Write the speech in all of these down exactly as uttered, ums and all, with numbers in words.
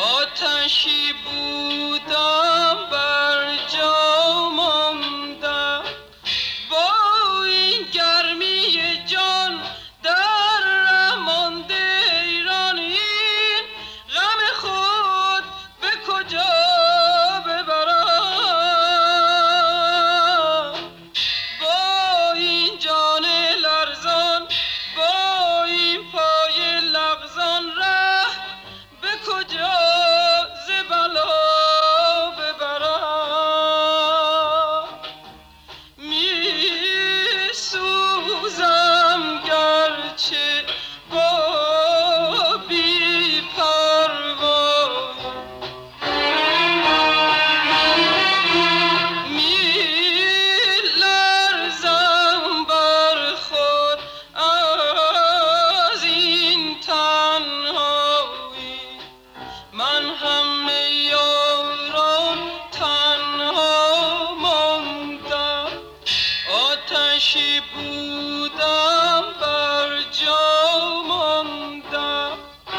آتشی بودم بر جا ماندم، با این گرمی جان در ره مانده ایران، این غم خود به کجا ببرم؟ با این جان لرزان، با این پای لغزان، ره به کجا ز بلا ببرم؟ می سوزم گرچه با بی پروایی، می لرزم بر خود از این تنهایی. من همه یاران تنها ماندم، آتشی بودم بر جا ماندم.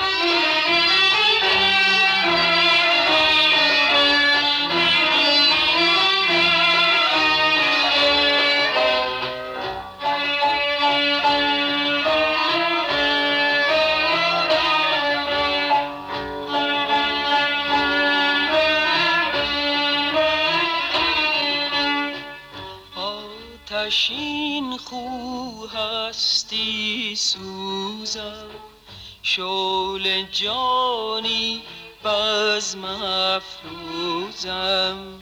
آتشین خو هستی سوزم، شعله جانی بزم افروزم.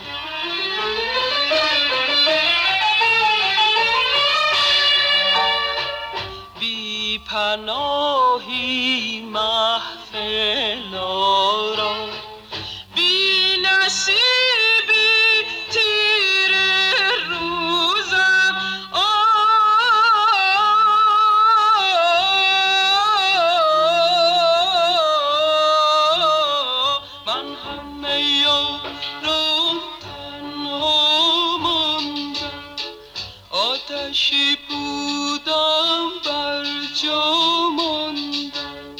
بی پناهی محفل آرا، بی نصیبی تیر روزم. آه من همه یارم تنها ماندم، آتشی بودم بر جا ماندم.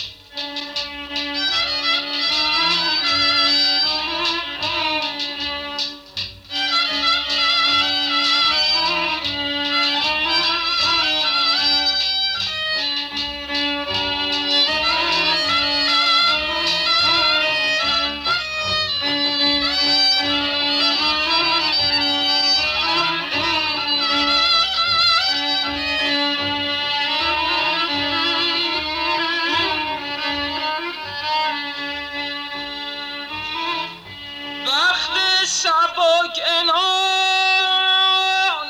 وقت سبک انعام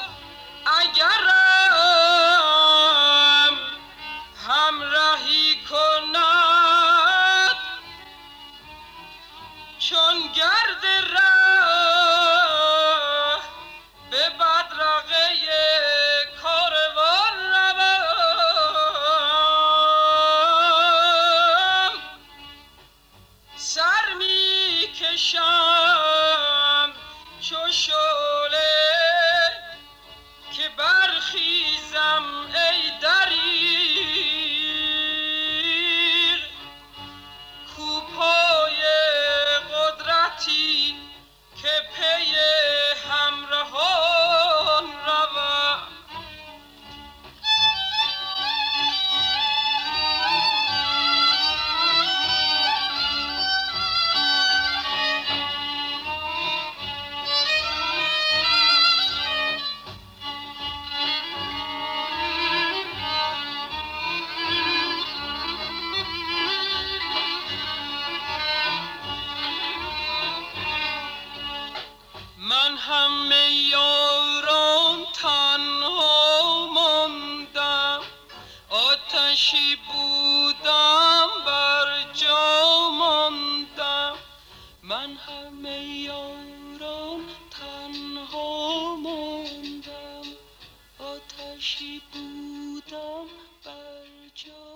اگرم همراهی کند، چون گرد ره به بدرقه کاروان روم. سر می کشم چو شعله که برخیزم ای دریغ، کو پای قدرتی که پی همراهان روم. من همه یاران تنها ماندم، آتشی بودم بر جا ماندم. من همه یاران تنها ماندم، آتشی بودم بر جا